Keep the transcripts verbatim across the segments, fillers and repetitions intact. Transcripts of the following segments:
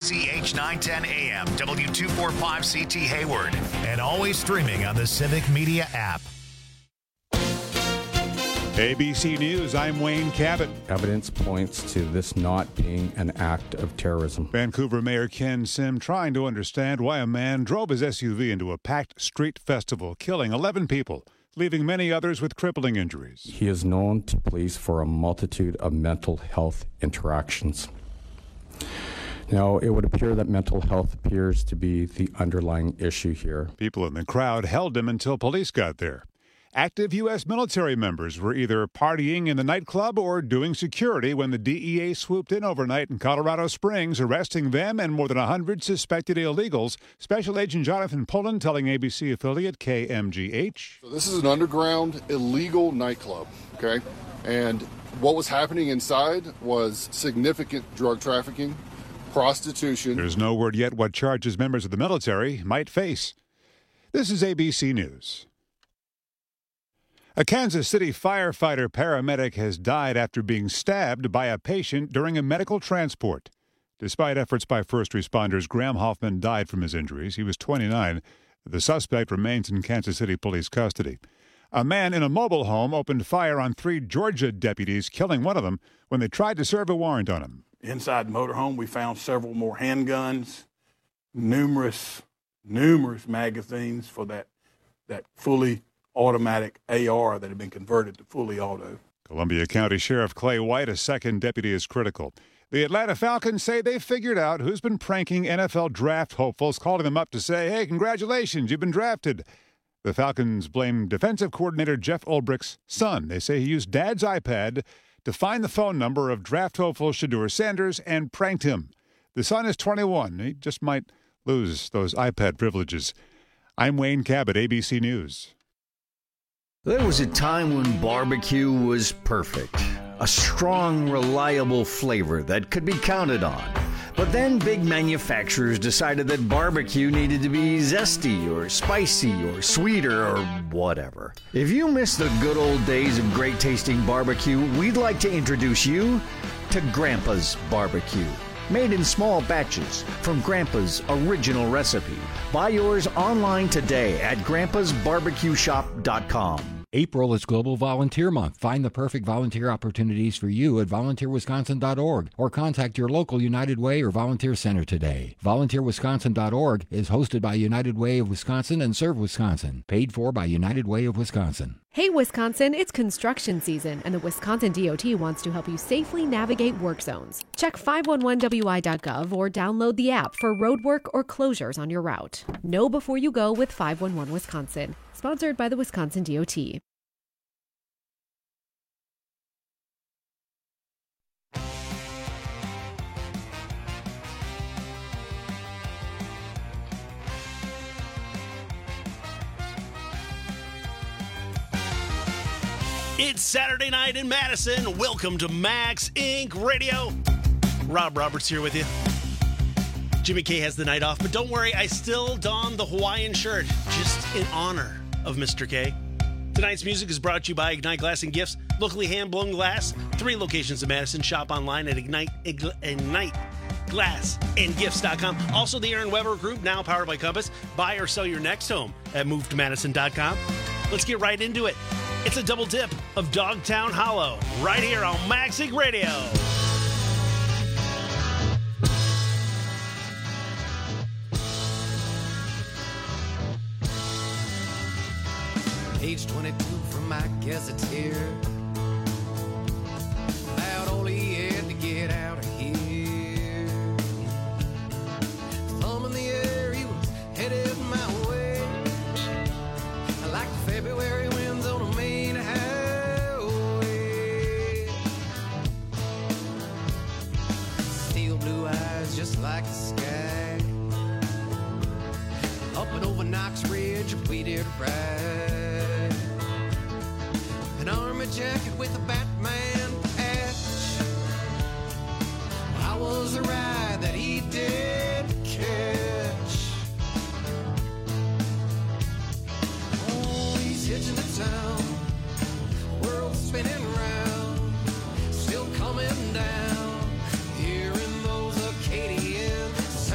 C H nine ten A M, W two forty-five C T Hayward, and always streaming on the Civic Media app. A B C News, I'm Wayne Cabot. Evidence points to this not being an act of terrorism. Vancouver Mayor Ken Sim trying to understand why a man drove his S U V into a packed street festival, killing eleven people, leaving many others with crippling injuries. He is known to police for a multitude of mental health interactions. Now, it would appear that mental health appears to be the underlying issue here. People in the crowd held him until police got there. Active U S military members were either partying in the nightclub or doing security when the D E A swooped in overnight in Colorado Springs, arresting them and more than one hundred suspected illegals. Special Agent Jonathan Pullen telling A B C affiliate K M G H. So this is an underground illegal nightclub, okay? And what was happening inside was significant drug trafficking, prostitution. There's no word yet what charges members of the military might face. This is A B C News. A Kansas City firefighter paramedic has died after being stabbed by a patient during a medical transport. Despite efforts by first responders, Graham Hoffman died from his injuries. He was twenty-nine. The suspect remains in Kansas City police custody. A man in a mobile home opened fire on three Georgia deputies, killing one of them when they tried to serve a warrant on him. Inside the motorhome, we found several more handguns, numerous, numerous magazines for that, that fully automatic A R that had been converted to fully auto. Columbia County Sheriff Clay White, a second deputy, is critical. The Atlanta Falcons say they figured out who's been pranking N F L draft hopefuls, calling them up to say, hey, congratulations, you've been drafted. The Falcons blame defensive coordinator Jeff Ulbricht's son. They say he used Dad's iPad to find the phone number of draft hopeful Shedeur Sanders and pranked him. The son is twenty-one. He just might lose those iPad privileges. I'm Wayne Cabot, A B C News. There was a time when barbecue was perfect. A strong, reliable flavor that could be counted on. But then big manufacturers decided that barbecue needed to be zesty or spicy or sweeter or whatever. If you miss the good old days of great tasting barbecue, we'd like to introduce you to Grandpa's Barbecue. Made in small batches from Grandpa's original recipe. Buy yours online today at grandpas barbecue shop dot com. April is Global Volunteer Month. Find the perfect volunteer opportunities for you at volunteer wisconsin dot org or contact your local United Way or Volunteer Center today. volunteer wisconsin dot org is hosted by United Way of Wisconsin and Serve Wisconsin. Paid for by United Way of Wisconsin. Hey Wisconsin, it's construction season, and the Wisconsin D O T wants to help you safely navigate work zones. Check five one one W I dot gov or download the app for road work or closures on your route. Know before you go with five one one Wisconsin. Sponsored by the Wisconsin D O T. It's Saturday night in Madison. Welcome to Max Incorporated. Radio. Rob Roberts here with you. Jimmy K has the night off, but don't worry, I still don the Hawaiian shirt just in honor of Mister K. Tonight's music is brought to you by Ignite Glass and Gifts, locally hand-blown glass, three locations in Madison. Shop online at Ignite, Ignite glass and gifts dot com. Also, the Aaron Weber Group, now powered by Compass. Buy or sell your next home at move to madison dot com. Let's get right into it. It's a double dip of Dogtown Hollow right here on Max Inc Radio. Page twenty-two from my gazetteer. About all he had to get out of here. Thumb in the air, he was headed my way. Like the February winds on a main highway. Steel blue eyes just like the sky. Up and over Knox Ridge, we did ride. An army jacket with a Batman patch. I was a ride that he did catch. Oh, he's hitching to town, world spinning round, still coming down, hearing those Acadian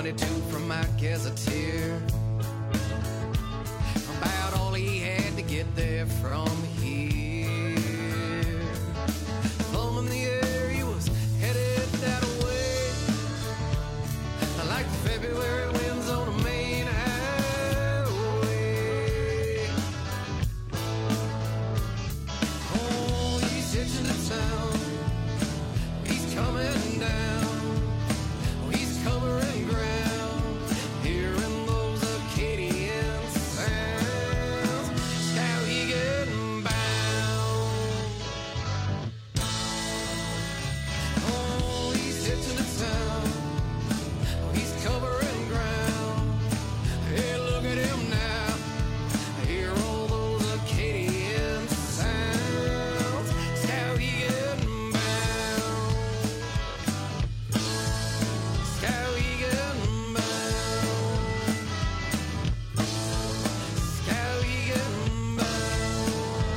twenty-two from my gazetteer. About all he had to get there from here. Thumb in the air, he was headed that way. Like the February winds on a main highway. Oh, he's hitching to town. He's coming down. Oh, he's covering ground. Hearing those Acadian sounds. That's how he getting bound. Oh, he's hitching to town. He's covering ground. Hey, look at him now. Hear all those Acadian sounds. That's how he getting bound. That's how he getting bound. That's how he getting bound.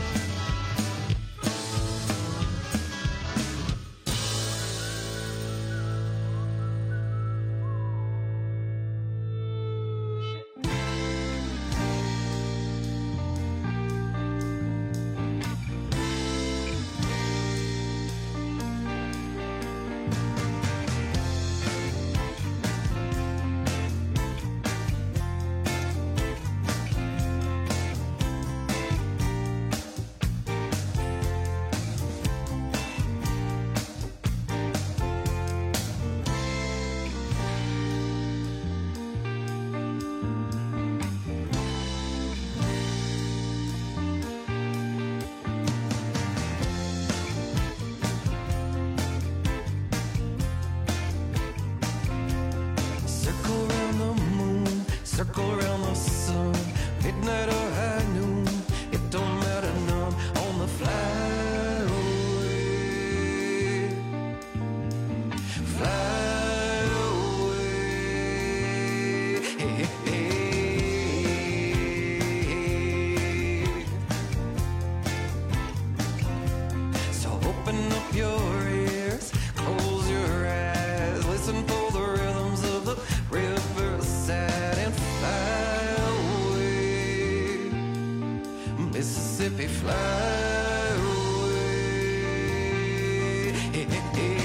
Circle around the moon, circle around the sun. Midnight or high noon, it don't matter none. On the fly away, fly away. Hey, hey, hey. So open up your ears, close your eyes, listen for the rhythms of the riverside and fly away, Mississippi, fly away. Hey, hey, hey.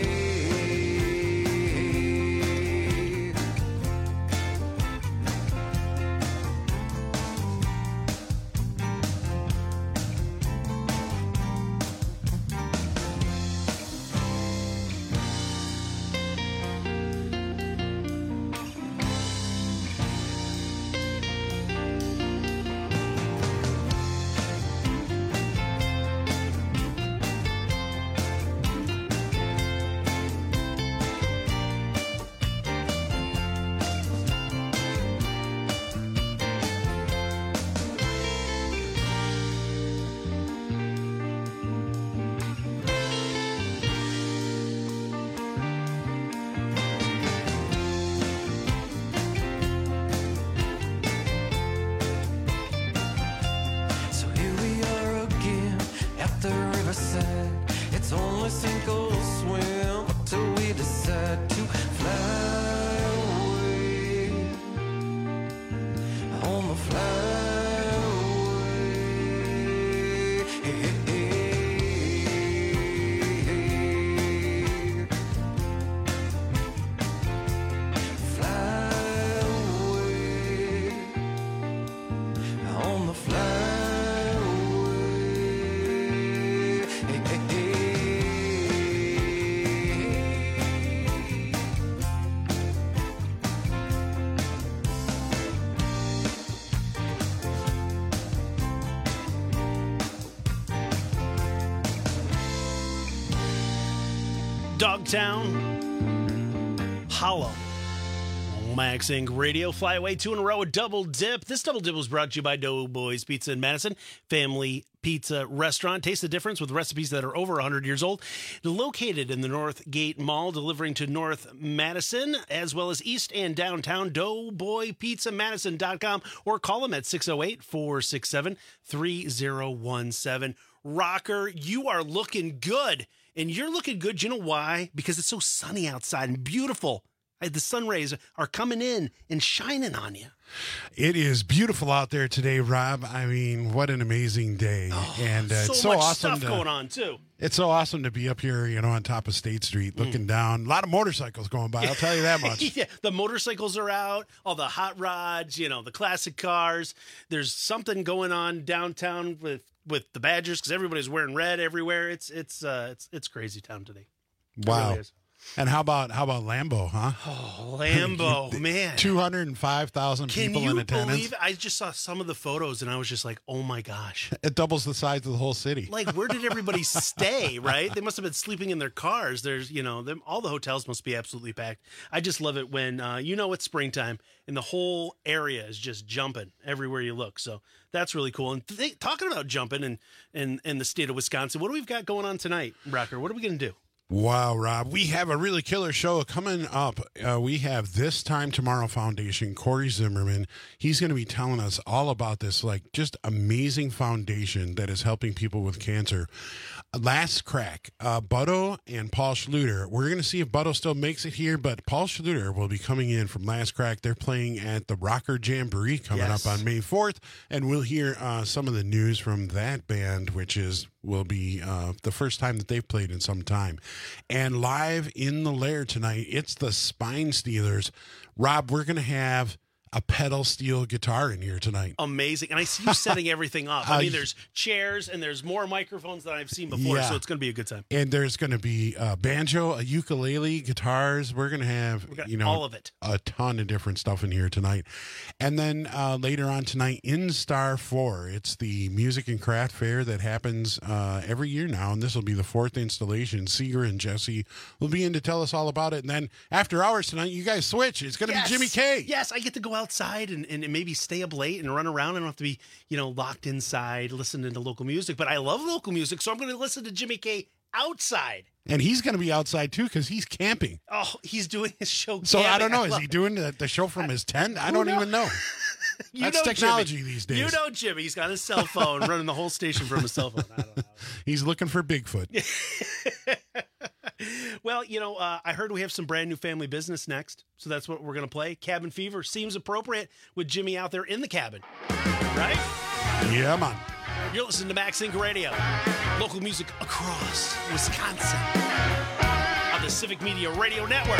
So here we are again at the riverside. It's only sink or swim till we decide to fly away. On the fly away. Hey, hey, hey. Fly away. On the fly away. Hey, hey, hey. Dogtown, Hollow. Max Incorporated. Radio, fly away two in a row, a double dip. This double dip was brought to you by Doughboys Pizza in Madison, family pizza restaurant. Taste the difference with recipes that are over one hundred years old. Located in the Northgate Mall, delivering to North Madison, as well as East and Downtown. Doughboy Pizza Madison dot com, or call them at six oh eight, four six seven, three oh one seven. Rocker, you are looking good. And you're looking good. You know why? Because it's so sunny outside and beautiful. The sun rays are coming in and shining on you. It is beautiful out there today, Rob. I mean, what an amazing day. Oh, and uh, so it's so much awesome stuff to, going on, too. It's so awesome to be up here, you know, on top of State Street, looking mm. down. A lot of motorcycles going by, I'll tell you that much. Yeah, the motorcycles are out, all the hot rods, you know, the classic cars. There's something going on downtown with, with the Badgers because everybody's wearing red everywhere. It's it's uh, it's it's crazy town today. Wow. Really is. And how about how about Lambeau, huh? Oh, Lambeau, man. two hundred five thousand people in attendance. Can you believe it? I just saw some of the photos, and I was just like, oh, my gosh. It doubles the size of the whole city. Like, where did everybody stay, right? They must have been sleeping in their cars. There's, you know, them, all the hotels must be absolutely packed. I just love it when, uh, you know, it's springtime, and the whole area is just jumping everywhere you look. So that's really cool. And th- talking about jumping in, in, in the state of Wisconsin, what do we got going on tonight, Rocker? What are we going to do? Wow, Rob. We have a really killer show coming up. Uh, we have This Time Tomorrow Foundation, Corey Zimmerman. He's going to be telling us all about this, like, just amazing foundation that is helping people with cancer. Last Crack, uh, Butto and Paul Schluter. We're going to see if Butto still makes it here, but Paul Schluter will be coming in from Last Crack. They're playing at the Rocker Jamboree coming yes. up on May fourth, and we'll hear uh, some of the news from that band, which is will be uh, the first time that they've played in some time. And live in the lair tonight, it's the Spine Stealers. Rob, we're going to have a pedal steel guitar in here tonight. Amazing. And I see you setting everything up. I mean, there's chairs and there's more microphones than I've seen before, yeah. so it's going to be a good time. And there's going to be a banjo, a ukulele, guitars. We're going to have, you know, all of it. A ton of different stuff in here tonight. And then uh, later on tonight, in Star four, it's the Music and Craft Fair that happens uh, every year now, and this will be the fourth installation. Seeger and Jesse will be in to tell us all about it. And then after hours tonight, you guys switch. It's going to yes. be Jimmy K. Yes, I get to go out outside and, and maybe stay up late and run around. I don't have to be, you know, locked inside listening to local music, but I love local music, so I'm going to listen to Jimmy K outside. And he's going to be outside too because he's camping. Oh, he's doing his show So camping. I don't know. I Is he doing the, the show from his tent? I don't know? even know. That's know technology Jimmy. these days. You know Jimmy. He's got his cell phone running the whole station from his cell phone. I don't know. He's looking for Bigfoot. Well, you know, uh, I heard we have some brand new family business next, so that's what we're going to play. Cabin Fever seems appropriate with Jimmy out there in the cabin, right? Yeah, man. You're listening to Max Inc Radio, local music across Wisconsin on the Civic Media Radio Network.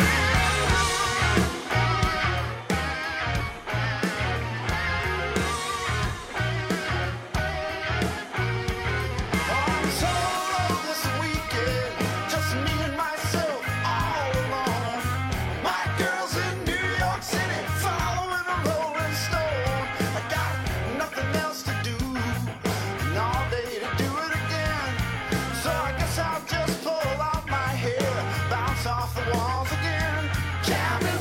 I'll just pull out my hair, bounce off the walls again. Cabin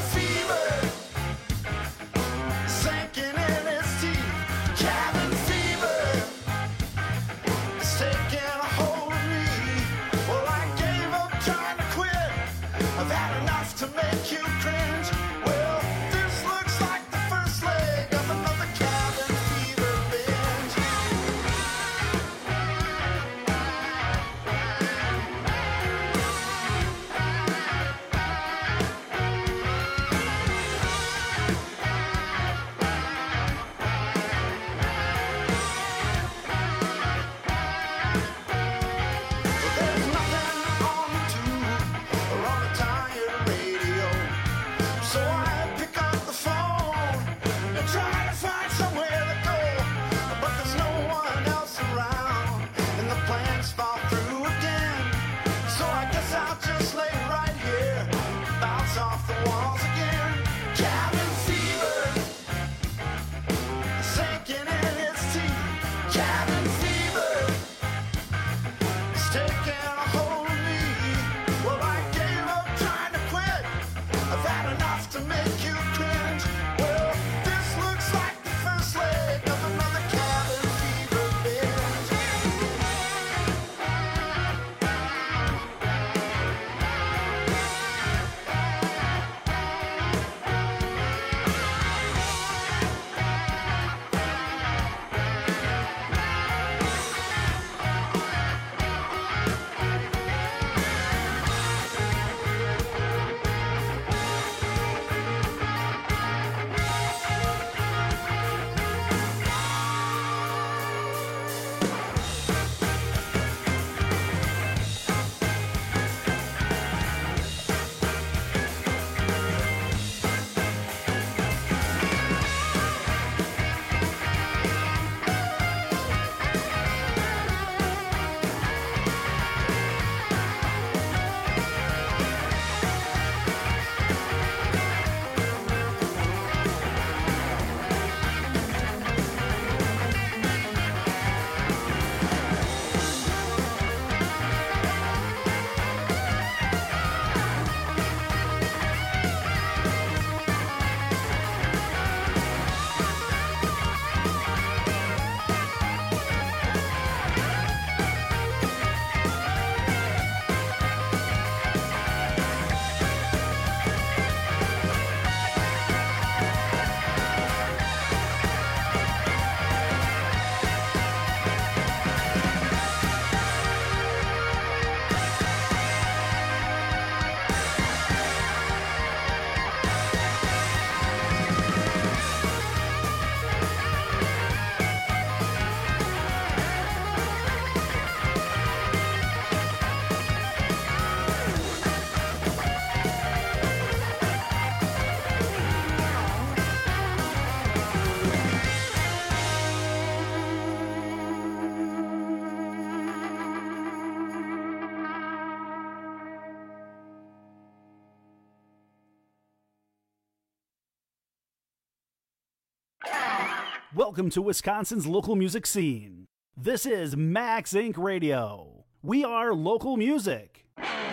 Welcome to Wisconsin's local music scene. This is Max Inc Radio. We are local music.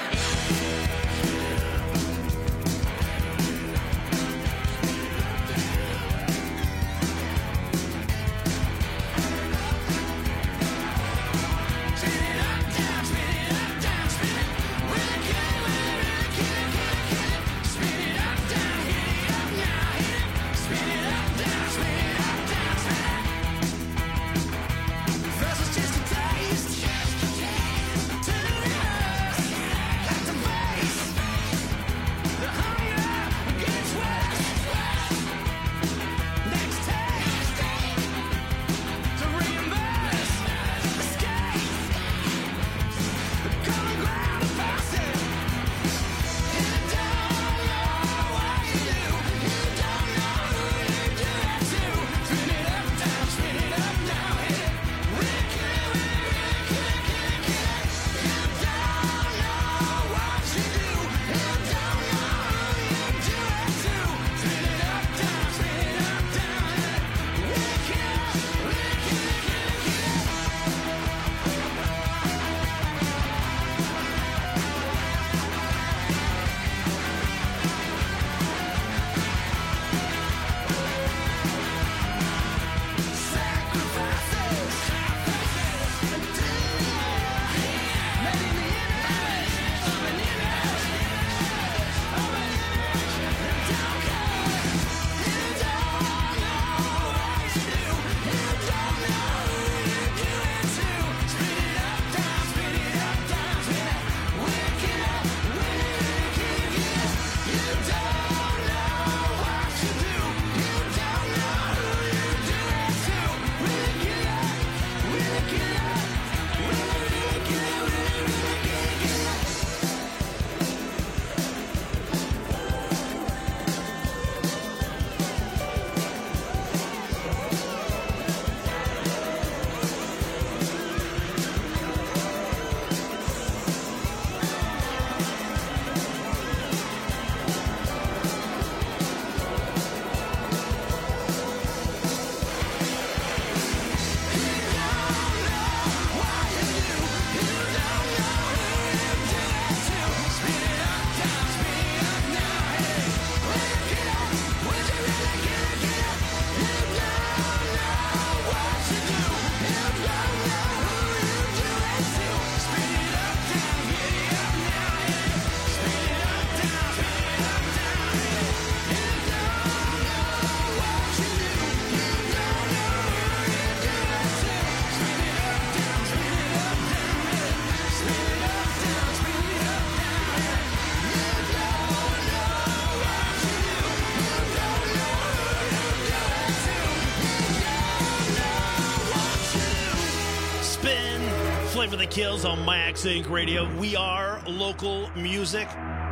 Flavor the Kills on Max Inc Radio. We are local music.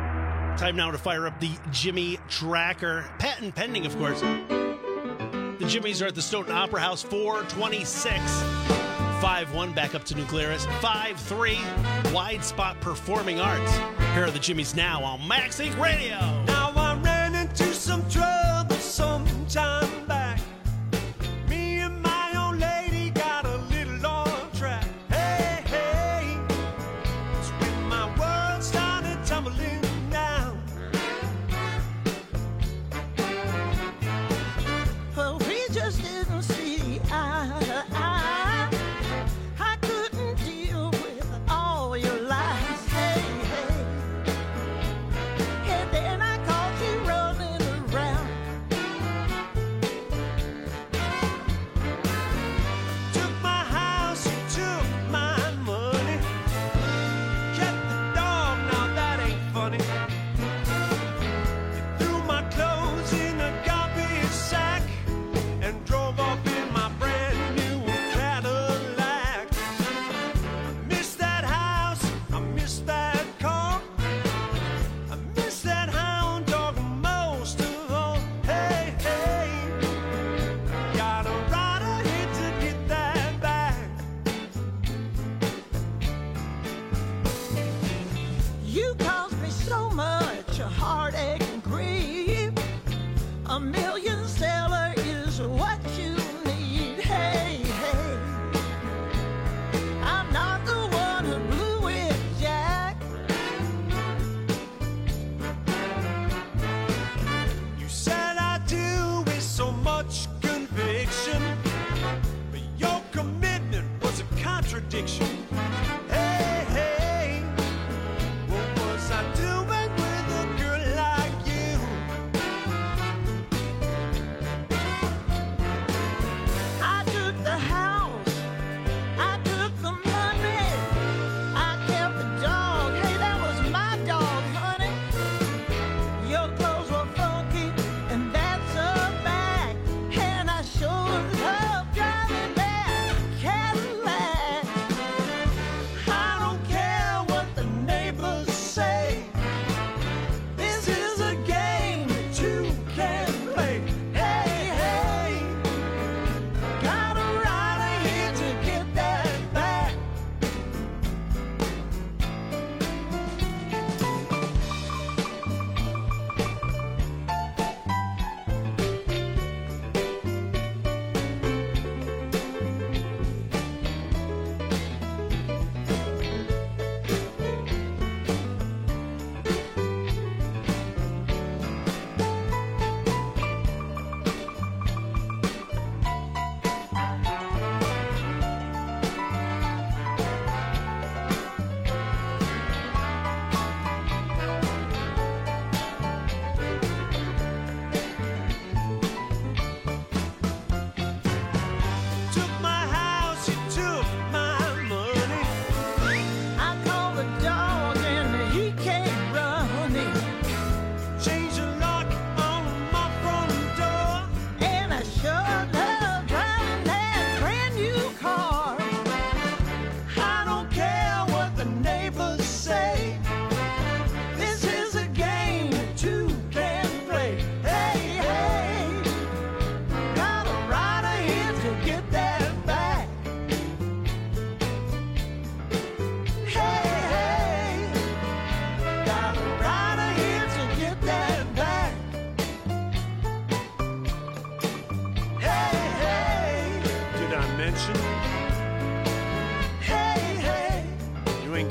Time now to fire up the Jimmy Tracker. Patent pending, of course. The Jimmys are at the Stoughton Opera House, four twenty-six. five one, back up to New Glarus. five three, Wide Spot Performing Arts. Here are the Jimmys now on Max Inc Radio. Now I ran into some trouble some time back. Me and my old lady got a little off track. Hey, hey, it's when my world started tumbling down. Well, we just didn't see eye to eye. I couldn't deal with all your lies. Hey, hey, and then I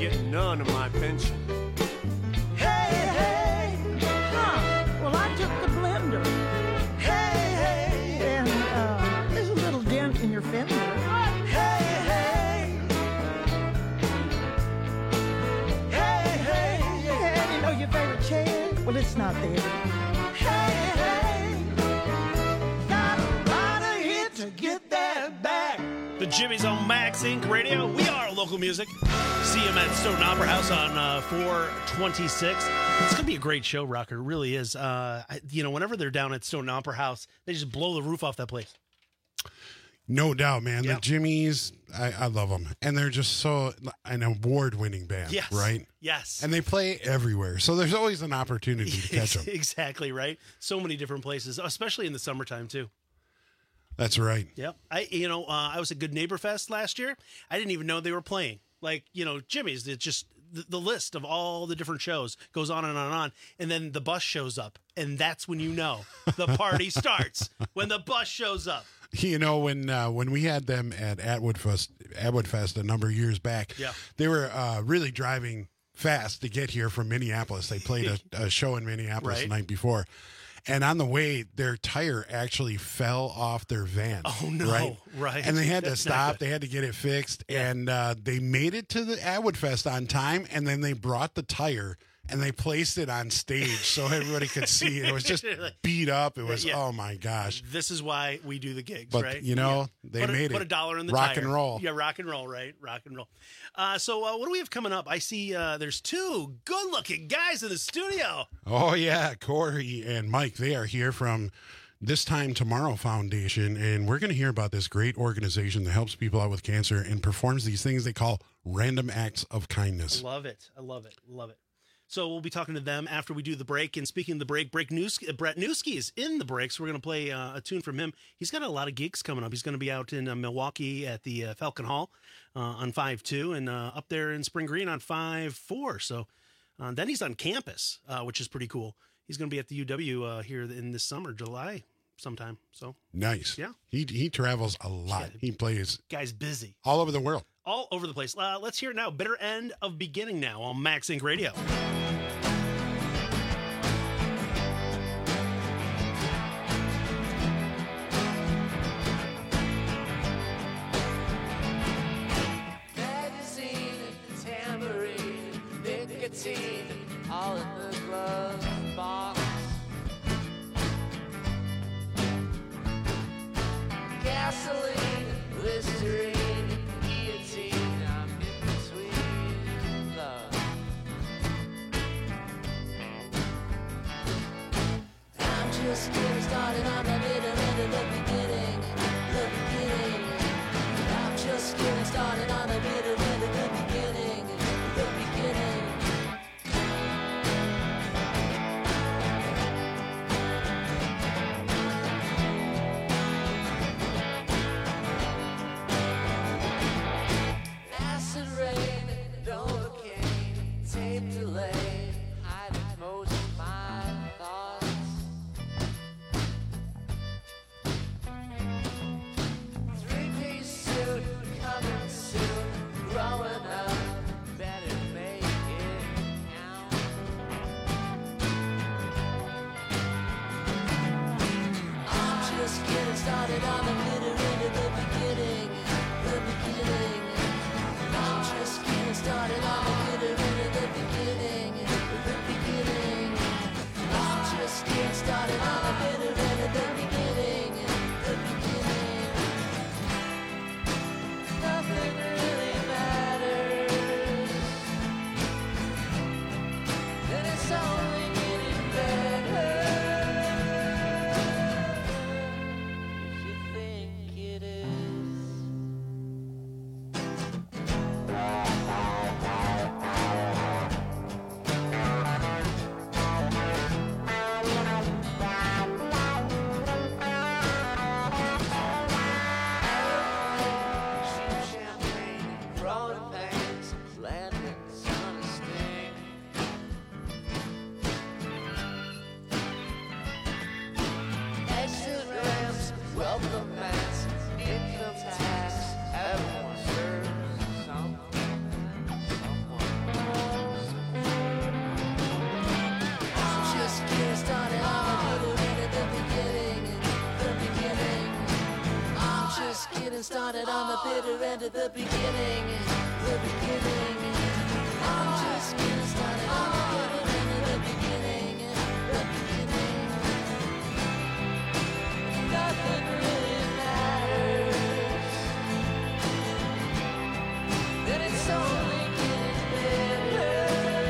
getting none of my pension. Hey, hey, huh? Well, I took the blender. Hey, hey, and uh, there's a little dent in your fender. Hey, hey, hey, hey, and you know your favorite chair? Well, it's not there. Hey, hey, got a lot of hit to get that back. The Jimmy's on Max Inc Radio. We are local music. See him at Stoughton Opera House on uh, four twenty-six. It's going to be a great show, Rocker. It really is. Uh, I, you know, whenever they're down at Stoughton Opera House, they just blow the roof off that place. No doubt, man. Yep. The Jimmys, I, I love them. And they're just so an award-winning band, Yes. right? Yes. And they play everywhere. So there's always an opportunity to catch them. Exactly, right? So many different places, especially in the summertime, too. That's right. Yep. I, you know, uh, I was at Good Neighbor Fest last year. I didn't even know they were playing. Like, you know, Jimmy's, it's just the, the list of all the different shows goes on and on and on. And then the bus shows up. And that's when you know the party starts, when the bus shows up. You know, when uh, when we had them at Atwood Fest, Atwood Fest a number of years back, Yeah. they were uh, really driving fast to get here from Minneapolis. They played a, a show in Minneapolis Right. the night before. And on the way, their tire actually fell off their van. Oh, no. Right? Right. And they had to That's not stop. good. They had to get it fixed. And uh, they made it to the Atwood Fest on time. And then they brought the tire and they placed it on stage so everybody could see it. It was just beat up. It was, Yeah. oh, my gosh. This is why we do the gigs, But, right? you know, Yeah. they put a, made Put it. a dollar in the Rock tire. and roll. Yeah, rock and roll, right? Rock and roll. Uh, so uh, what do we have coming up? I see uh, there's two good-looking guys in the studio. Oh, yeah. Corey and Mike, they are here from This Time Tomorrow Foundation, and we're going to hear about this great organization that helps people out with cancer and performs these things they call random acts of kindness. I love it. I love it. Love it. So we'll be talking to them after we do the break. And speaking of the break, break Newski, uh, Brett Newski is in the break, so we're going to play uh, a tune from him. He's got a lot of gigs coming up. He's going to be out in uh, Milwaukee at the uh, Falcon Hall uh, on five two and uh, up there in Spring Green on five four. So uh, then he's on campus, uh, which is pretty cool. He's going to be at the U W uh, here in this summer, July sometime. So Nice. Yeah. He he travels a lot. Yeah. He plays guy's busy. all over the world. All over the place. Uh, let's hear it now. Bitter End of Beginning now on Max Inc Radio. Magazine, tambourine, nicotine, all in the glove box. Gasoline, Listerine, guillotine, I'm in between love. I'm just getting started on the bitter end of the beginning, the beginning. I'm just getting started on the bitter end of the beginning, the beginning. Acid rain, Novocaine, tape delay, hiding most of my thoughts. Three-piece suit, coming soon, growing up, better make it count. I'm just getting started on the bitter end of the beginning, the beginning. I'm just getting started on the bitter end of the beginning, the beginning. I'm just getting started on the bitter end of the beginning, the beginning. Nothing really matters, and it's only getting better. If you think started on the bitter end of the beginning. The beginning. I'm just getting started on the bitter end of the beginning. The beginning. Nothing really matters. Then it's only getting better.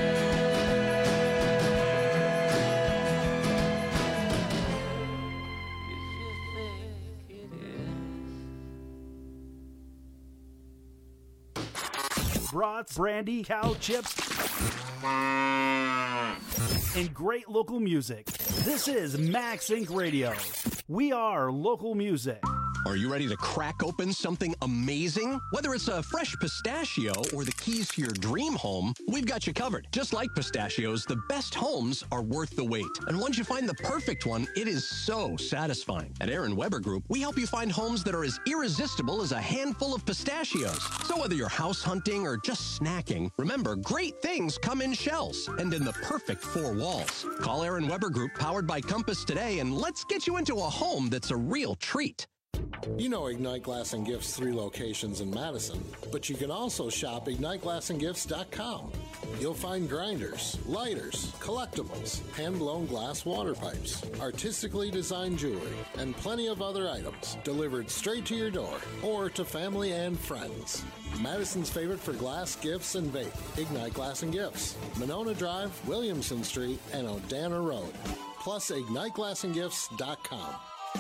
Brats, brandy, cow chips, and great local music. This is Max Inc Radio. We are local music. Are you ready to crack open something amazing? Whether it's a fresh pistachio or the keys to your dream home, we've got you covered. Just like pistachios, the best homes are worth the wait. And once you find the perfect one, it is so satisfying. At Aaron Weber Group, we help you find homes that are as irresistible as a handful of pistachios. So whether you're house hunting or just snacking, remember, great things come in shells and in the perfect four walls. Call Aaron Weber Group, powered by Compass, today, and let's get you into a home that's a real treat. You know Ignite Glass and Gifts' three locations in Madison, but you can also shop ignite glass and gifts dot com. You'll find grinders, lighters, collectibles, hand-blown glass water pipes, artistically designed jewelry, and plenty of other items delivered straight to your door or to family and friends. Madison's favorite for glass, gifts, and vape, Ignite Glass and Gifts, Monona Drive, Williamson Street, and Odana Road. Plus ignite glass and gifts dot com.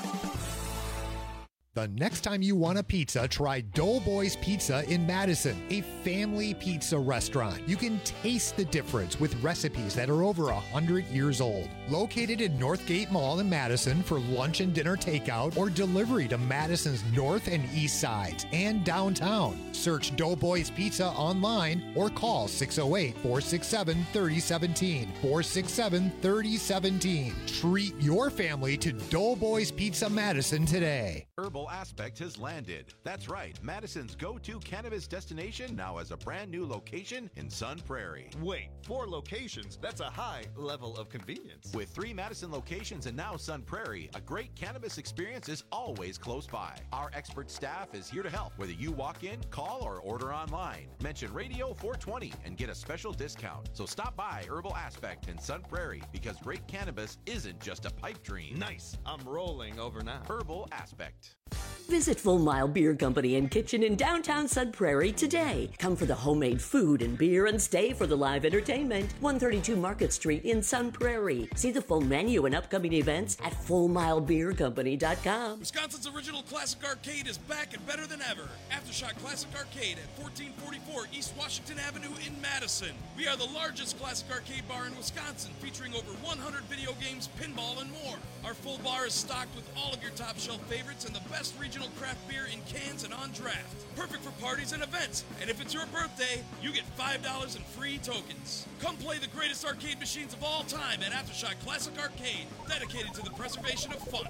The next time you want a pizza, try Doughboys Pizza in Madison, a family pizza restaurant. You can taste the difference with recipes that are over one hundred years old. Located in Northgate Mall in Madison for lunch and dinner takeout or delivery to Madison's north and east sides and downtown. Search Doughboys Pizza online or call six oh eight, four six seven, three oh one seven, four six seven, three oh one seven. Treat your family to Doughboys Pizza Madison today. Herbal Aspect has landed. That's right, Madison's go-to cannabis destination now has a brand new location in Sun Prairie. Wait, four locations? That's a high level of convenience. With three Madison locations and now Sun Prairie, a great cannabis experience is always close by. Our expert staff is here to help, whether you walk in, call, or order online. Mention Radio four twenty and get a special discount. So stop by Herbal Aspect in Sun Prairie, because great cannabis isn't just a pipe dream. Nice. I'm rolling over now. Herbal Aspect. Visit Full Mile Beer Company and Kitchen in downtown Sun Prairie today. Come for the homemade food and beer and stay for the live entertainment. one thirty-two Market Street in Sun Prairie. See the full menu and upcoming events at full mile beer company dot com. Wisconsin's original classic arcade is back and better than ever. Aftershock Classic Arcade at fourteen forty-four East Washington Avenue in Madison. We are the largest classic arcade bar in Wisconsin, featuring over one hundred video games, pinball, and more. Our full bar is stocked with all of your top shelf favorites and the best regional craft beer in cans and on draft. Perfect for parties and events. And if it's your birthday, you get five dollars in free tokens. Come play the greatest arcade machines of all time at Aftershock Classic Arcade, dedicated to the preservation of fun.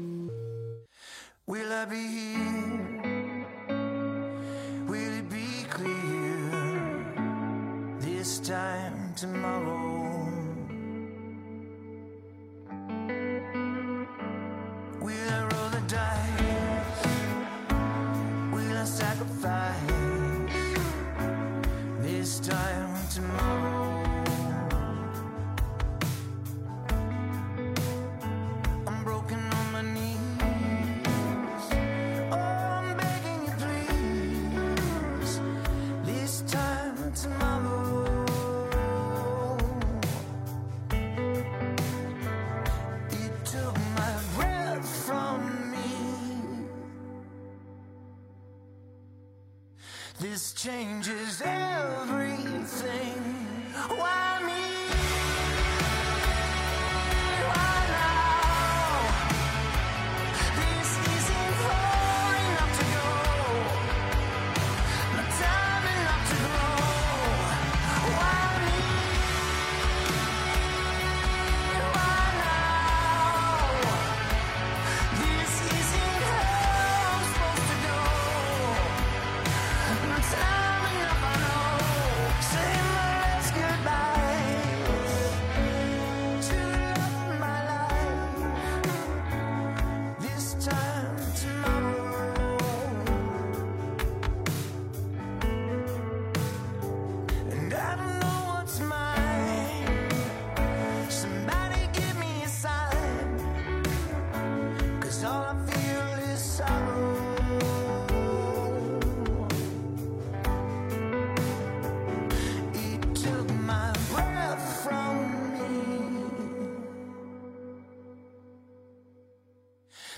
Will I be here? Will it be clear this time tomorrow? Will I roll the dice? Will I sacrifice this time tomorrow? I'm broken on my knees. Oh, I'm begging you, please. This time tomorrow. It took my breath from me. This changes everything. Why me? Why now? This isn't far enough to go. Not time enough to grow. Why me? Why now? This isn't how I'm supposed to go. Not time enough, I know. Say my last goodbye.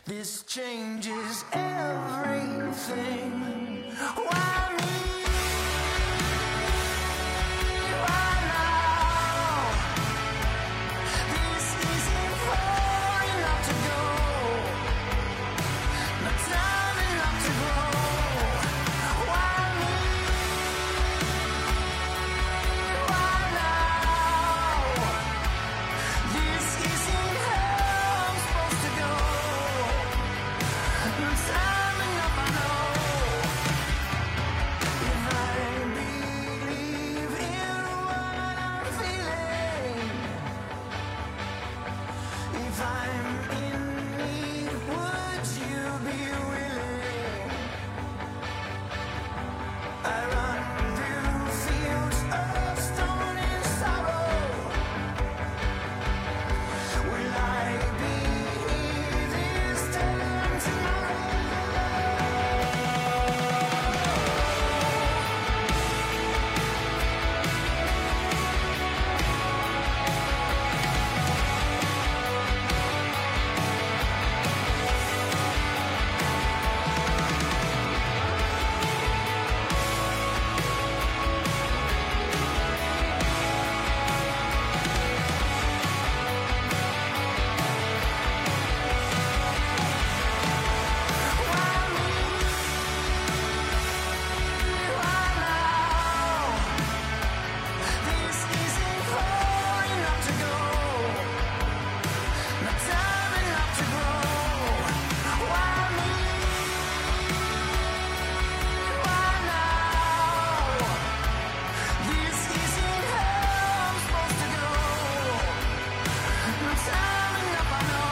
This changes everything. Why me? Why now? This isn't far enough to go. Not time enough to grow. Why me? Why now? This isn't how I'm supposed to go. Not time enough, I know. If I believe in what I'm feeling, if I'm in need, would you be willing? I run through fields of stone and sorrow. Will I be here this time tomorrow? This isn't far enough to go. Not time enough to grow. Why me? Why now? This isn't how I'm supposed to go. Not time enough, I know.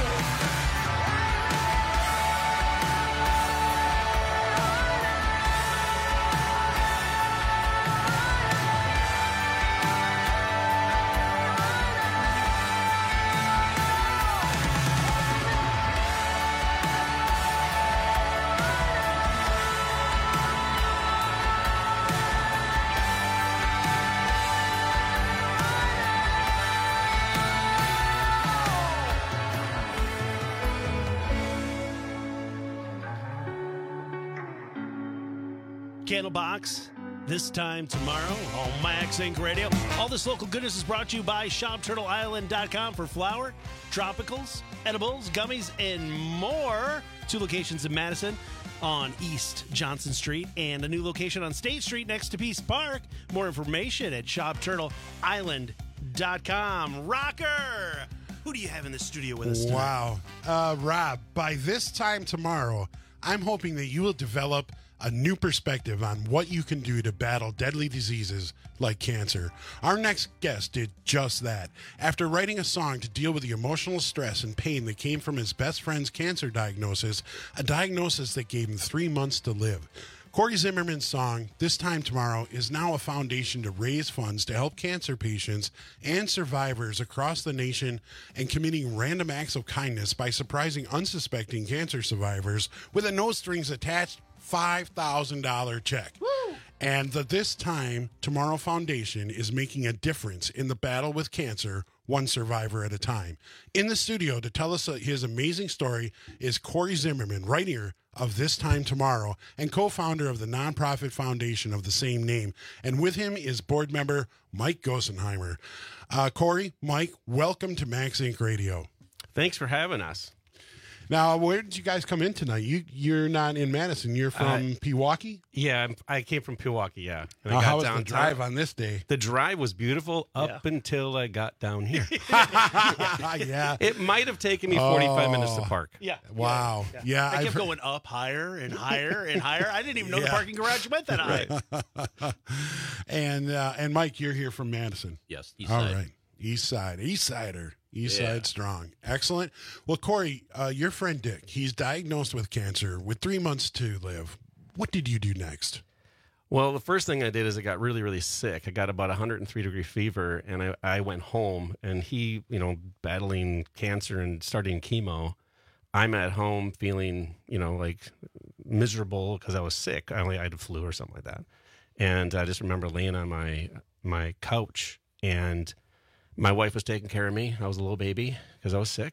Candlebox, this time tomorrow on Max Inc Radio. All this local goodness is brought to you by shop turtle island dot com for flour, tropicals, edibles, gummies, and more. Two locations in Madison on East Johnson Street and a new location on State Street next to Peace Park. More information at shop turtle island dot com. Rocker, who do you have in the studio with us tonight? Wow. Uh, Rob, by this time tomorrow, I'm hoping that you will develop a new perspective on what you can do to battle deadly diseases like cancer. Our next guest did just that. After writing a song to deal with the emotional stress and pain that came from his best friend's cancer diagnosis, a diagnosis that gave him three months to live. Corey Zimmerman's song, This Time Tomorrow, is now a foundation to raise funds to help cancer patients and survivors across the nation and committing random acts of kindness by surprising unsuspecting cancer survivors with a no strings attached five thousand dollars check. Woo! And the This Time Tomorrow Foundation is making a difference in the battle with cancer, one survivor at a time. In the studio to tell us his amazing story is Corey Zimmerman, writer of This Time Tomorrow and co-founder of the nonprofit foundation of the same name. And with him is board member Mike Gosenheimer. Uh, Corey, Mike, welcome to Max Inc Radio. Thanks for having us. Now, where did you guys come in tonight? You, you're not in Madison. You're from Uh, Pewaukee? Yeah, I'm- I came from Pewaukee, yeah. And Now, I got how was the downtown. drive on this day? The drive was beautiful up until I got down here. Yeah. It might have taken me forty-five minutes to Oh. park. Yeah. Wow. Yeah. Yeah, I I've kept heard- going up higher and higher and higher. I didn't even know the Yeah. parking garage went that high. and uh, and Mike, you're here from Madison. Yes, East All Side. right. East Side. East Sider. East Yeah. Side strong. Excellent. Well, Corey, uh, your friend Dick, he's diagnosed with cancer with three months to live. What did you do next? Well, the first thing I did is I got really, really sick. I got about one hundred three degree fever, and I, I went home. And he, you know, battling cancer and starting chemo. I'm at home feeling, you know, like miserable because I was sick. I only I had a flu or something like that. And I just remember laying on my my couch, and my wife was taking care of me. I was a little baby because I was sick.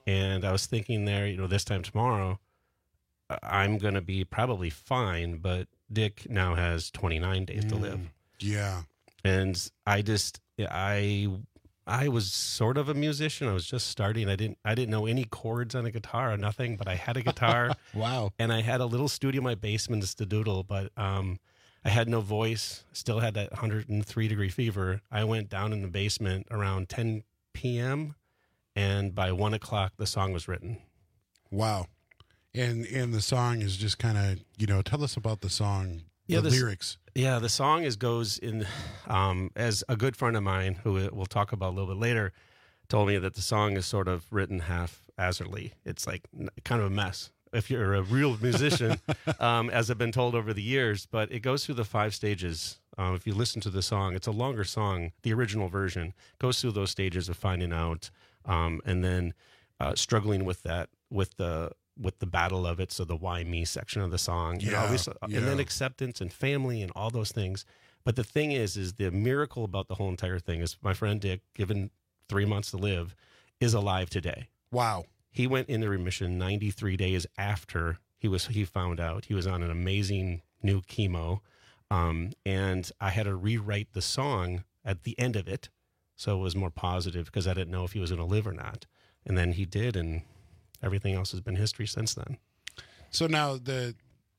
And I was thinking there, you know, this time tomorrow, uh, I'm going to be probably fine, but Dick now has twenty-nine days to live. Yeah. And I just, I, I was sort of a musician. I was just starting. I didn't, I didn't know any chords on a guitar or nothing, but I had a guitar. Wow. And I had a little studio in my basement just to doodle, but, um, I had no voice, still had that one hundred three degree fever. I went down in the basement around ten p.m. and by one o'clock, the song was written. Wow. And and the song is just kind of, you know, tell us about the song, Yeah, the this- lyrics. Yeah, the song is goes in, um, as a good friend of mine, who we'll talk about a little bit later, told me that the song is sort of written haphazardly. It's like n- kind of a mess if you're a real musician, um, as I've been told over the years, but it goes through the five stages. Um, if you listen to the song, it's a longer song. The original version goes through those stages of finding out, um, and then uh, struggling with that, with the with the battle of it. So the why me section of the song, and, Yeah, always, yeah. and then acceptance and family and all those things. But the thing is, is the miracle about the whole entire thing is my friend Dick, given three months to live, is alive today. Wow. He went into remission ninety-three days after he was he found out. He was on an amazing new chemo. Um, and I had to rewrite the song at the end of it. So it was more positive because I didn't know if he was going to live or not. And then he did, and everything else has been history since then. So now the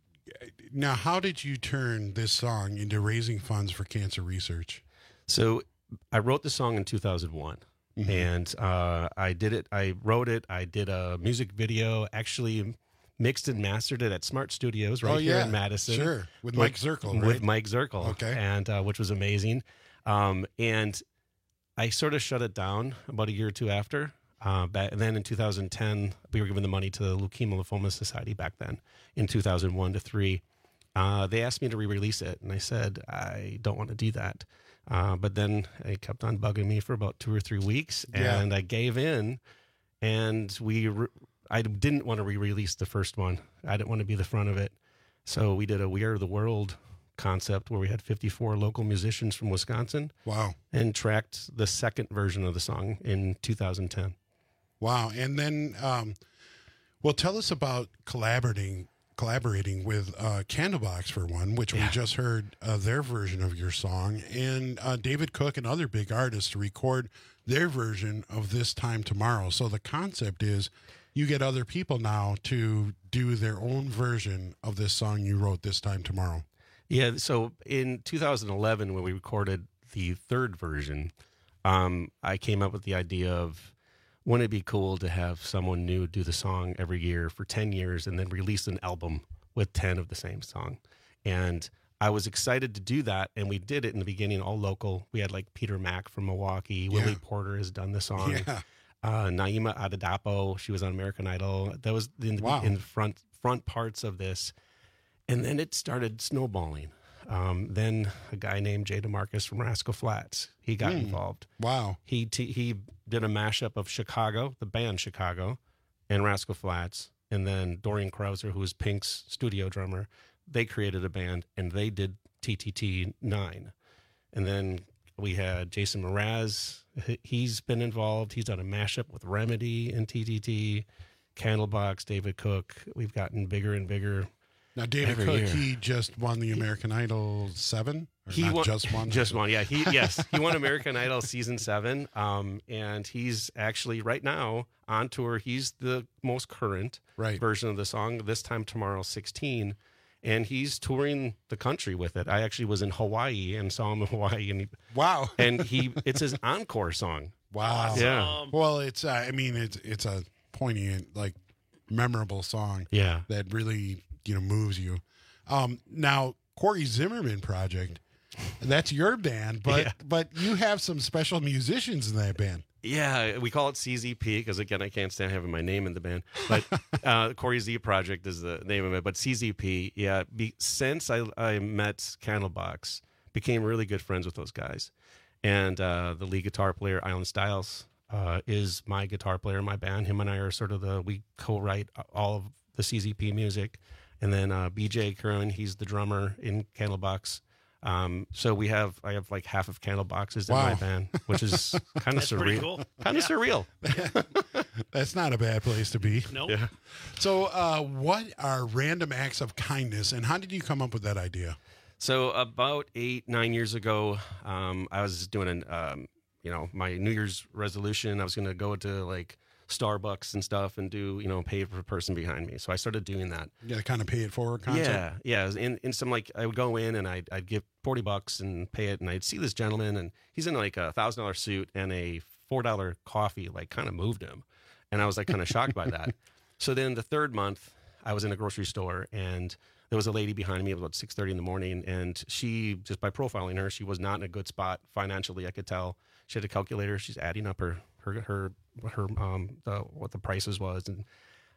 now how did you turn this song into raising funds for cancer research? So I wrote the song in two thousand one. Mhm. And uh, I did it. I wrote it. I did a music video, actually mixed and mastered it at Smart Studios right Oh, here yeah. in Madison. Sure. With Mike Zirkle, right? With Mike Zirkle. Okay. And uh, which was amazing. Um, and I sort of shut it down about a year or two after. Uh, back, and then in two thousand ten, we were given the money to the Leukemia Lymphoma Society back then in two thousand one to three. Uh, they asked me to re-release it, and I said, I don't want to do that. Uh, but then they kept on bugging me for about two or three weeks, Yeah. and I gave in, and we, re- I didn't want to re-release the first one. I didn't want to be the front of it. So we did a We Are the World concept where we had fifty-four local musicians from Wisconsin. Wow. And tracked the second version of the song in two thousand ten. Wow. And then, um, well, tell us about collaborating collaborating with uh, Candlebox for one, which we just heard uh, their version of your song, and uh, David Cook and other big artists to record their version of This Time Tomorrow. So the concept is you get other people now to do their own version of this song you wrote This Time Tomorrow. Yeah, so in two thousand eleven, when we recorded the third version, um, I came up with the idea of, wouldn't it be cool to have someone new do the song every year for ten years and then release an album with ten of the same song? And I was excited to do that, and we did it in the beginning, all local. We had like Peter Mack from Milwaukee. Yeah. Willie Porter has done the song. Yeah. Uh, Naima Adedapo, she was on American Idol. That was in the, Wow. in the front front parts of this. And then it started snowballing. Um, then a guy named Jay DeMarcus from Rascal Flatts, he got Hmm. involved. Wow. He t- he did a mashup of Chicago, the band Chicago, and Rascal Flatts. And then Dorian Krauser, who was Pink's studio drummer, they created a band, and they did T T T nine. And then we had Jason Mraz. He- He's been involved. He's done a mashup with Remedy and T T T, Candlebox, David Cook. We've gotten bigger and bigger. Now, David every Cook, year. he just won the American Idol seven? Or He not won, just one? Just one, yeah. He yes, he won American Idol season seven, um, and he's actually right now on tour. He's the most current Right. version of the song. This Time Tomorrow sixteen, and he's touring the country with it. I actually was in Hawaii and saw him in Hawaii, and he, Wow. and he it's his encore song. Wow. Yeah. Well, it's, uh, I mean, it's, it's a poignant, like, memorable song. Yeah. That really, you know, moves you. Um, now, Corey Zimmerman Project, that's your band, but, Yeah. but you have some special musicians in that band. Yeah, we call it C Z P because, again, I can't stand having my name in the band. But uh, Corey Z Project is the name of it. But C Z P, yeah, be, since I, I met Candlebox, became really good friends with those guys. And uh, the lead guitar player, Island Styles, uh, is my guitar player in my band. Him and I are sort of the, we co-write all of the C Z P music. And then uh, B J Curran, he's the drummer in Candlebox. Um, so we have, I have like half of Candleboxes in Wow. my band, which is kind of That's pretty surreal. cool. Kind of Yeah. surreal. That's not a bad place to be. Nope. Yeah. So, uh, what are random acts of kindness, and how did you come up with that idea? So about eight, nine years ago, um, I was doing an, um, you know, my New Year's resolution. I was going to go to like Starbucks and stuff and do, you know, pay for the person behind me. So I started doing that. Yeah, kind of pay it forward concept. Yeah, yeah. In in some like I would go in and I'd, I'd give forty bucks and pay it, and I'd see this gentleman and he's in like a thousand dollar suit and a four dollar coffee, like kind of moved him, and I was like kind of shocked by that. So then the third month, I was in a grocery store and there was a lady behind me. It was about six thirty in the morning, and she, just by profiling her, she was not in a good spot financially. I could tell. She had a calculator. She's adding up her her her her um the, what the prices was, and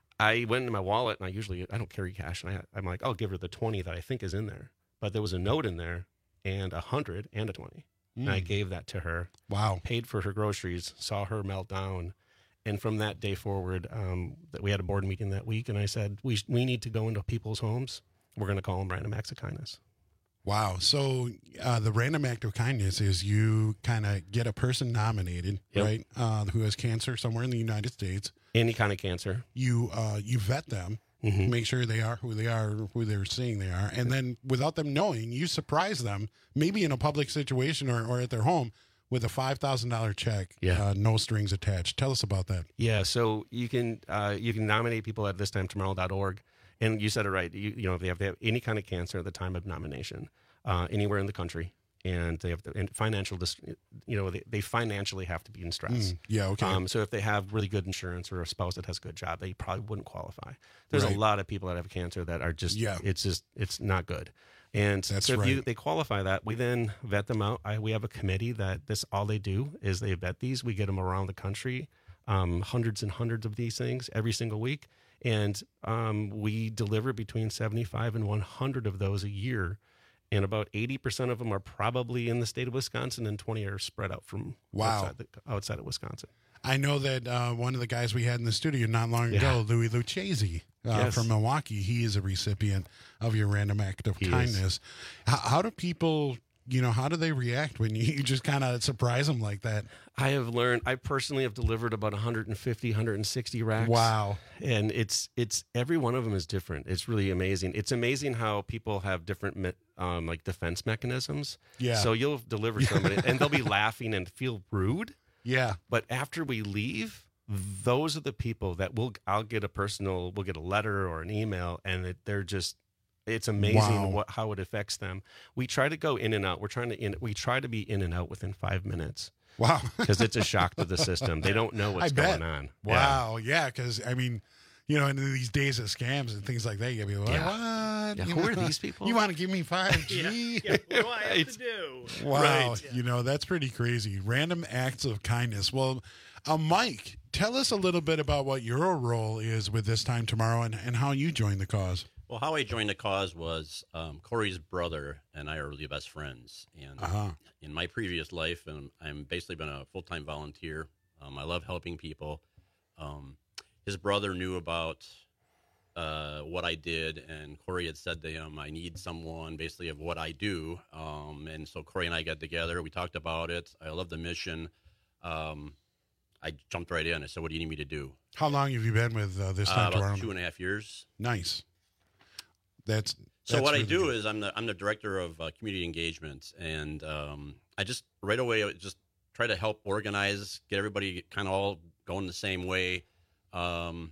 I went into my wallet, and I usually I don't carry cash, and I, I'm like, I'll give her the twenty that I think is in there, but there was a note in there, and a hundred and a twenty, mm. and I gave that to her. Wow! Paid for her groceries, saw her melt down. And from that day forward, um, that we had a board meeting that week, and I said, we we need to go into people's homes. We're going to call them random acts of kindness. Wow. So uh, the random act of kindness is you kind of get a person nominated, Yep. right, uh, who has cancer somewhere in the United States. Any kind of cancer. You uh, you vet them, Mhm. make sure they are who they are, who they're saying they are, and then without them knowing, you surprise them, maybe in a public situation or, or at their home, with a five thousand dollars check, Yeah. uh, no strings attached. Tell us about that. Yeah, so you can uh, you can nominate people at this time tomorrow dot org, and you said it right. You, you know, if they have, they have any kind of cancer at the time of nomination, uh, anywhere in the country, and they have the and financial, dis- you know, they, they financially have to be in stress. Mm, yeah, okay. Um, so if they have really good insurance or a spouse that has a good job, they probably wouldn't qualify. There's Right. a lot of people that have cancer that are just, Yeah. it's just, it's not good. And That's so if you, right. they qualify that, we then vet them out. I, we have a committee that this, all they do is they vet these. We get them around the country, um, hundreds and hundreds of these things every single week. And um, we deliver between seventy-five and one hundred of those a year. And about eighty percent of them are probably in the state of Wisconsin, and twenty are spread out from Wow. outside, the, outside of Wisconsin. I know that uh, one of the guys we had in the studio not long Yeah. ago, Louis Lucchese uh, Yes. from Milwaukee, he is a recipient of your random act of He is. kindness. How, how do people, you know, how do they react when you just kind of surprise them like that? I have learned, I personally have delivered about one hundred fifty, one hundred sixty racks. Wow. And it's, it's, every one of them is different. It's really amazing. It's amazing how people have different, me- um, like defense mechanisms. Yeah. So you'll deliver somebody and they'll be laughing and feel rude. Yeah. But after we leave, those are the people that will, I'll get a personal, we'll get a letter or an email, and it, they're just, it's amazing Wow. what, how it affects them. We try to go in and out. We're trying to, in, we try to be in and out within five minutes. Wow. Because it's a shock to the system. They don't know what's I bet. going on. Wow. Yeah. Because, I mean, you know, in these days of scams and things like that, you gotta be like, Yeah. what? Yeah, You who know, are these people? You want to give me five G? Yeah, what do I have to do? Wow. Right. You know, that's pretty crazy. Random acts of kindness. Well, uh, Mike, tell us a little bit about what your role is with This Time Tomorrow and, and how you joined the cause. Well, how I joined the cause was um, Corey's brother and I are really best friends. And Uh-huh. in my previous life, and I'm basically been a full-time volunteer. Um, I love helping people. Um, his brother knew about uh, what I did, and Corey had said to him, I need someone basically of what I do. Um, and so Corey and I got together. We talked about it. I love the mission. Um, I jumped right in. I said, what do you need me to do? How long have you been with uh, This Uh, Time about Tomorrow? two and a half years. Nice. That's So that's what I really do good. is I'm the I'm the director of uh, community engagement, and um, I just right away I just try to help organize, get everybody kind of all going the same way. Um,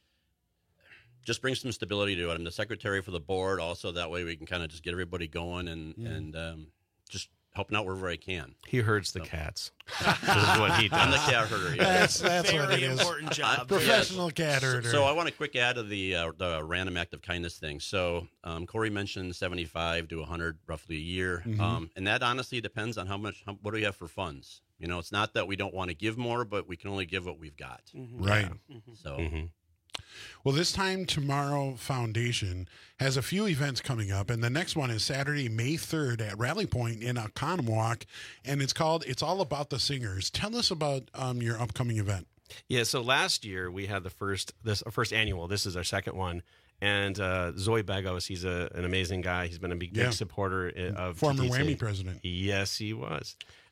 just bring some stability to it. I'm the secretary for the board, also that way we can kind of just get everybody going and Mm. and um, just helping out wherever I can. He herds the cats. This is what he does. I'm the cat herder. Yeah. That's that's what it Very is. important job. Professional cat So- herder. So I want to quick add to the uh, the random act of kindness thing. So um, Corey mentioned seventy-five to one hundred roughly a year, Mhm. um, and that honestly depends on how much. How, what do we have for funds? You know, it's not that we don't want to give more, but we can only give what we've got. Right. So Mm-hmm. Well, This Time Tomorrow Foundation has a few events coming up, and the next one is Saturday, May third at Rally Point in Oconomowoc, and it's called It's All About the Singers. Tell us about um, your upcoming event. Yeah, so last year we had the first this uh, first annual. This is our second one, and uh, Zoe Begos, he's a, an amazing guy. He's been a big, Yeah. big supporter i- of Former T T T. Whammy president. Yes, he was.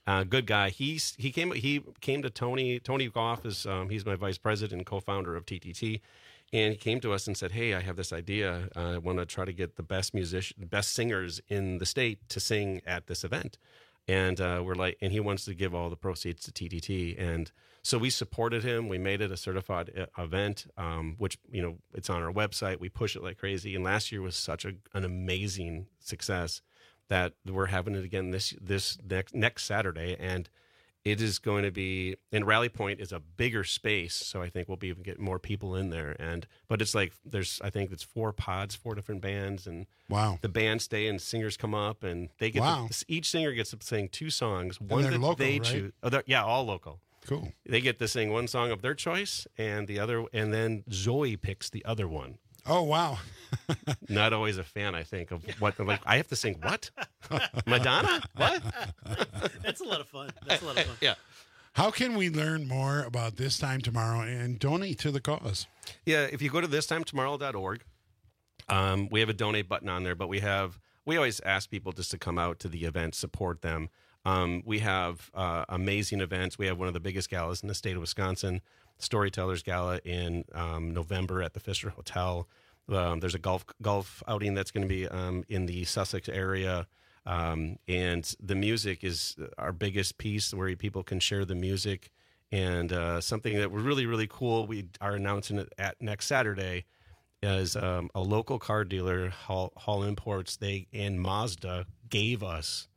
Uh, good guy. He's he came he came to Tony. Tony Goff is um, he's my vice president and co-founder of T T T, and he came to us and said, "Hey, I have this idea. Uh, I want to try to get the best musician, best singers in the state to sing at this event." And uh, we're like, and he wants to give all the proceeds to T T T, and so we supported him. We made it a certified uh, event, um, which you know it's on our website. We push it like crazy, and last year was such a, an amazing success that we're having it again this this next next Saturday, and it is going to be. And Rally Point is a bigger space, so I think we'll be able to get more people in there. And but it's like there's I think it's four pods, four different bands, and wow, the bands stay and singers come up and they get wow. to, each singer gets to sing two songs. And one they're that local, they right? choose. Oh, they're- yeah, all local. Cool. They get to sing one song of their choice, and the other, and then Zoe picks the other one. Oh wow! Not always a fan, I think, of what. Like, I have to sing what? Madonna? What? That's a lot of fun. That's a lot of fun. Yeah. How can we learn more about This Time Tomorrow and donate to the cause? Yeah, if you go to this time tomorrow dot org, um, we have a donate button on there, but we have we always ask people just to come out to the event, support them. Um, we have uh, amazing events. We have one of the biggest galas in the state of Wisconsin, Storytellers Gala in um, November at the Fisher Hotel. Um, there's a golf golf outing that's going to be um, in the Sussex area. Um, and the music is our biggest piece where people can share the music. And uh, something that we're really, really cool, we are announcing it at next Saturday, is um, a local car dealer, Hall, Hall Imports, they and Mazda gave us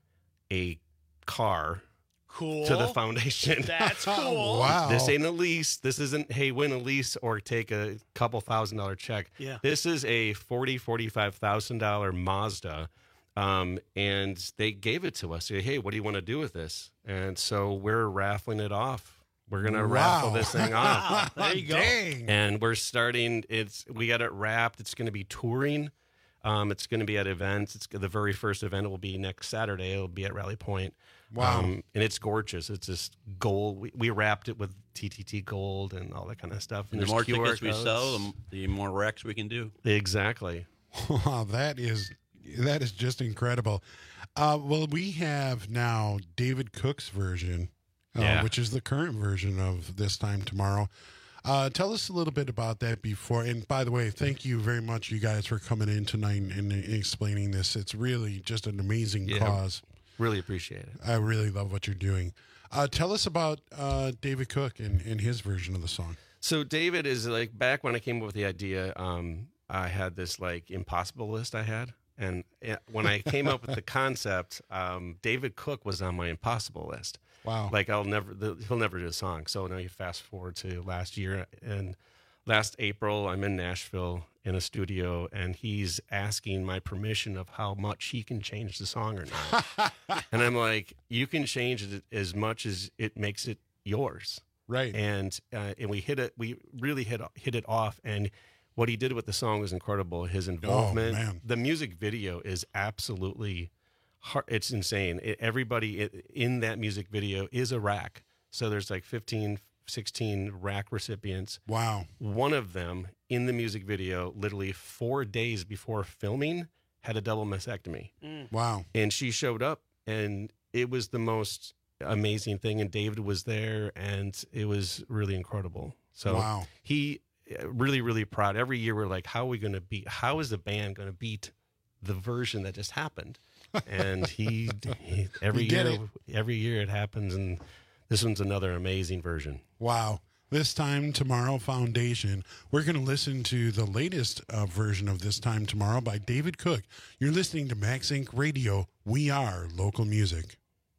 a car cool to the foundation. That's cool. Wow. This ain't a lease. This isn't, hey, win a lease or take a couple thousand dollar check. Yeah. This is a forty, forty-five thousand dollar Mazda. Um, and they gave it to us. Say, hey, what do you want to do with this? And so we're raffling it off. We're gonna Wow. raffle this thing off. There you go. Dang. And we're starting. It's we got it wrapped. It's going to be touring. Um, it's going to be at events. It's the very first event will be next Saturday. It'll be at Rally Point. Wow. Um, and it's gorgeous. It's just gold. We, we wrapped it with T T T gold and all that kind of stuff. And the there's more Q R tickets we codes. sell, the, the more wrecks we can do. Exactly. Wow, that is that is just incredible. Uh, well, we have now David Cook's version, uh, Yeah. which is the current version of This Time Tomorrow. Uh, tell us a little bit about that before. And by the way, thank you very much, you guys, for coming in tonight and, and explaining this. It's really just an amazing Yeah. cause. Really appreciate it. I really love what you're doing. Uh, tell us about uh, David Cook and, and his version of the song. So David is like, back when I came up with the idea, um, I had this like impossible list I had. And uh, when I came up with the concept, um, David Cook was on my impossible list. Wow. Like I'll never, the, he'll never do a song. So now you fast forward to last year, and last April, I'm in Nashville in a studio, and he's asking my permission of how much he can change the song or not. And I'm like, you can change it as much as it makes it yours. Right. And uh, and we hit it, we really hit hit it off. And what he did with the song was incredible. His involvement, Oh, man. the music video is absolutely. Hard, it's insane. It, everybody it, in that music video is a rack. So there's like fifteen, sixteen rack recipients. Wow. One of them in the music video, literally four days before filming, had a double mastectomy. Mm. Wow. And she showed up, and it was the most amazing thing. And David was there, and it was really incredible. So Wow. he really, really proud. Every year we're like, how are we going to beat, how is the band going to beat the version that just happened? And he, he every You get year, it. every year it happens, and this one's another amazing version. Wow. This Time Tomorrow Foundation. We're going to listen to the latest uh, version of This Time Tomorrow by David Cook. You're listening to Max Inc Radio. We are local music.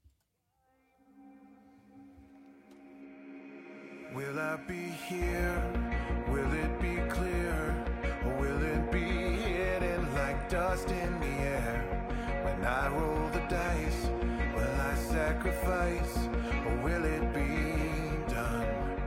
Will I be here? Will it be clear? Or will it be hidden like dust in the air? When I roll the dice, will I sacrifice? Or will it be done?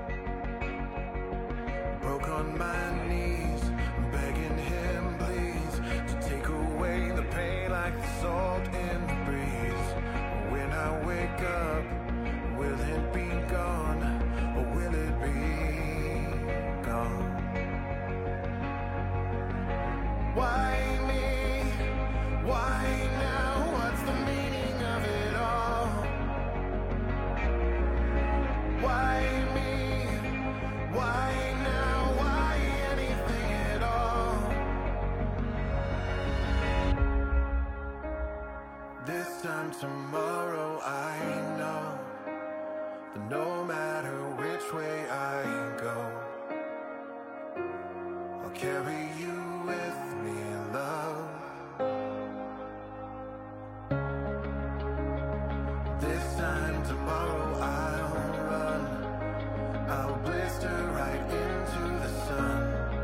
Broke on my knees, begging him please to take away the pain like the salt in the breeze. When I wake up, will it be gone? Or will it be gone? Why me? Why now? What's the meaning of it all? carry you with me, love. This time tomorrow I'll run. I'll blister right into the sun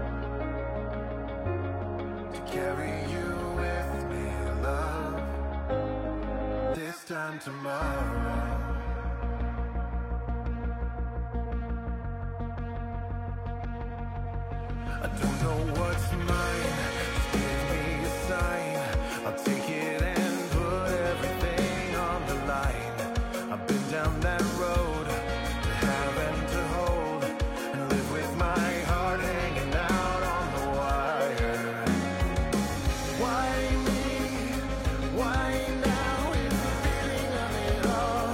to carry you with me, love. This time tomorrow. I don't know what's mine, just give me a sign. I'll take it and put everything on the line. I've been down that road, to have and to hold, and live with my heart hanging out on the wire. Why me? Why now is the feeling of it all?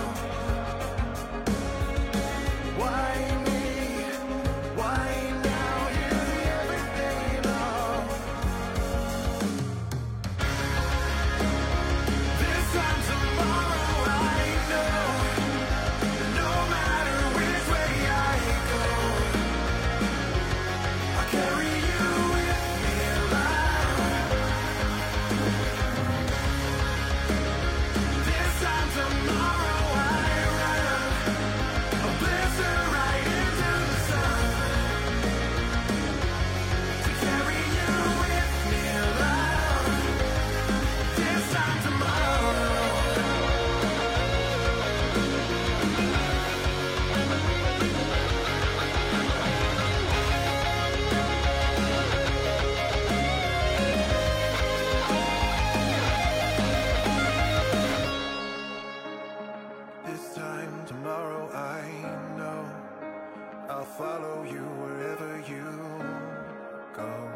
Why me? Why now is the everything and all? This time tomorrow I know, no matter which way I go, I'll carry you with me alive. This time tomorrow I run, a blister right into the sun to carry you with me alive. This time tomorrow. This time tomorrow I know I'll follow you wherever you go.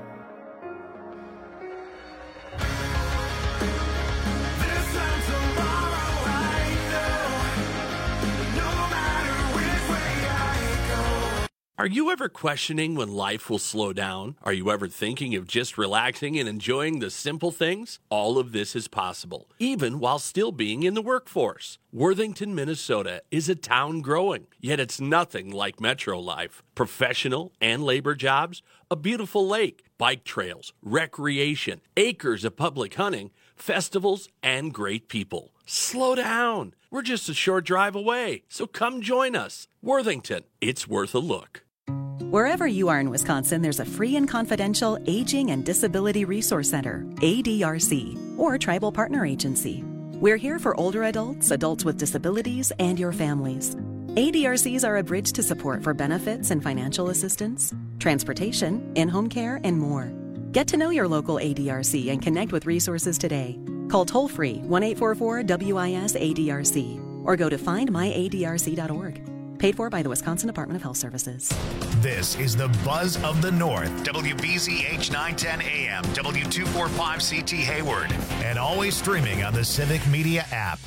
This time tomorrow I know, no matter which way I go. Are you ever questioning when life will slow down? Are you ever thinking of just relaxing and enjoying the simple things? All of this is possible, even while still being in the workforce. Worthington, Minnesota is a town growing, yet it's nothing like metro life. Professional and labor jobs, a beautiful lake, bike trails, recreation, acres of public hunting, festivals, and great people. Slow down. We're just a short drive away, so come join us. Worthington, it's worth a look. Wherever you are in Wisconsin, there's a free and confidential Aging and Disability Resource Center, A D R C, or Tribal Partner Agency. We're here for older adults, adults with disabilities, and your families. A D R Cs are a bridge to support for benefits and financial assistance, transportation, in-home care, and more. Get to know your local A D R C and connect with resources today. Call toll-free one eight four four W I S A D R C or go to find my A D R C dot org. Paid for by the Wisconsin Department of Health Services. This is the Buzz of the North, W B Z H nine ten A M, W two forty-five C T Hayward, and always streaming on the Civic Media app.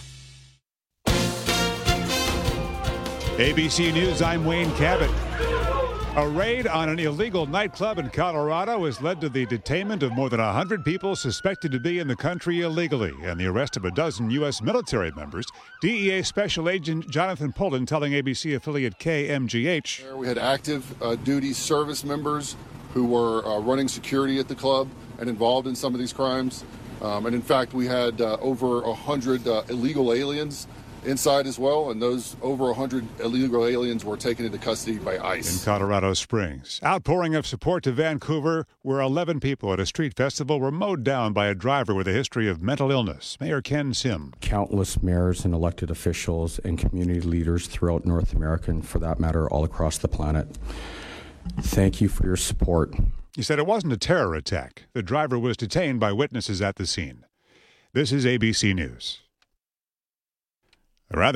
A B C News, I'm Wayne Cabot. A raid on an illegal nightclub in Colorado has led to the detainment of more than one hundred people suspected to be in the country illegally and the arrest of a dozen U S military members. D E A Special Agent Jonathan Pullen telling A B C affiliate K M G H. We had active uh, duty service members who were uh, running security at the club and involved in some of these crimes. Um, and in fact, we had uh, over one hundred uh, illegal aliens inside as well, and those over one hundred illegal aliens were taken into custody by ICE. In Colorado Springs. Outpouring of support to Vancouver, where eleven people at a street festival were mowed down by a driver with a history of mental illness. Mayor Ken Sim. Countless mayors and elected officials and community leaders throughout North America, and for that matter, all across the planet. Thank you for your support. He said it wasn't a terror attack. The driver was detained by witnesses at the scene. This is A B C News. Rather